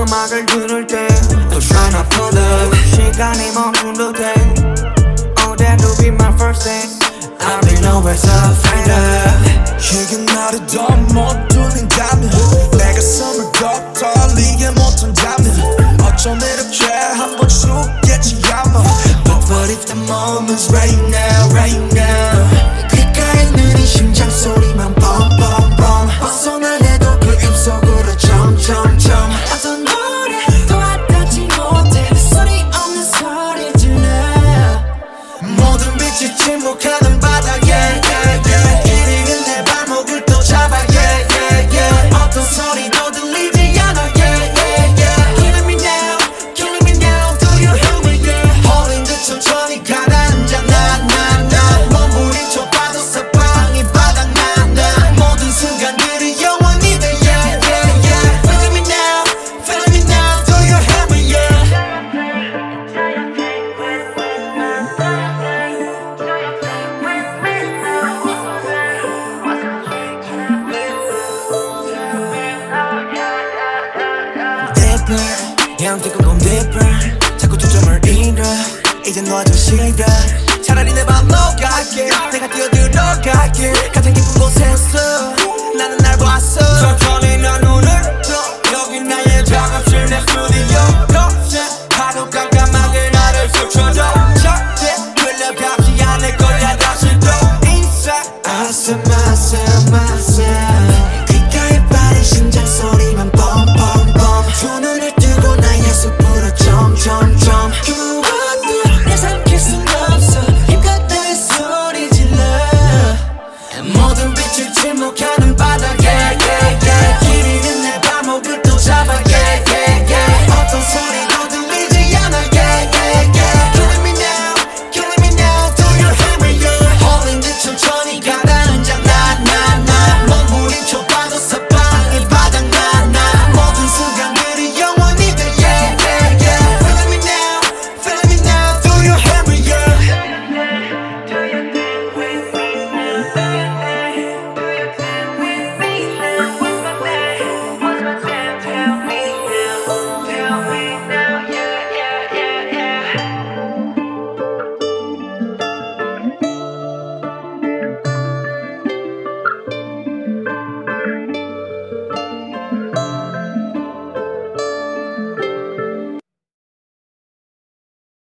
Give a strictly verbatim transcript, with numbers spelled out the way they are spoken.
음악을 들을 때 또 try not to love 시간이 멈춘 듯해 Oh that will be my first day I'll be nowhere so afraid of 이게 나를 더 못 뚫린다면 내가 숨을 더 떨리게 못한다면 어쩜 이렇게 한번 죽겠지 아마 But what if the moment's right now, right now 귓가에 느린 심장 소리만 뻥뻥뻥 벗어나려도 그 입속으로 점점점 어떤 노래도 와닿지 못해 소리 없는 소리 질러 모든 빛이 침묵하는 바닥에 yeah, yeah. 이리는 내 발목을 또 잡아 yeah, yeah, yeah. 어떤 소리도 들리지 않아 yeah, yeah, yeah. Killing me now, killing me now Do you hear me yeah 홀린 듯 천천히 가라앉아 나나나 몸부림쳐 봐도 사방이 바닥난다 모든 순간들이 영원히 돼 yeah, yeah, yeah. Feeling me now, feeling me now Do you hear me yeah Deeper 그냥 뜨거운 deeper 자꾸 초점을 잃어 이제 너저 싫어 차라리 내 맘 녹아게 내가 뛰어들어갈게 가장 깊은 곳에서 나는 날 봤어 천천히 난 눈을